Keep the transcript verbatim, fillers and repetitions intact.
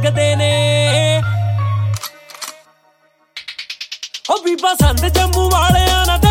ਦੇਖਦੇ ਨੇ ਹੋ ਬੀਬਾ ਸੰਦ ਜੰਮੂ ਵਾਲਿਆਂ ਨਾਲ